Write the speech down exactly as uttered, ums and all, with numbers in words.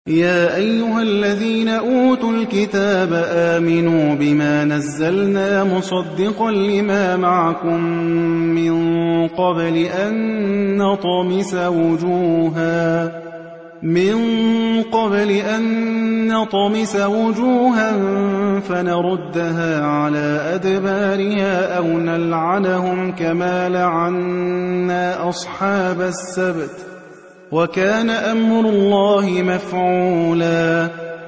يا أيها الذين أوتوا الكتاب آمنوا بما نزلنا مصدقا لما معكم من قبل أن نطمس وجوها من قبل أن نطمس وجوها فنردها على أدبارها أو نلعنهم كما لعنا أصحاب السبت وكان أمر الله مفعولا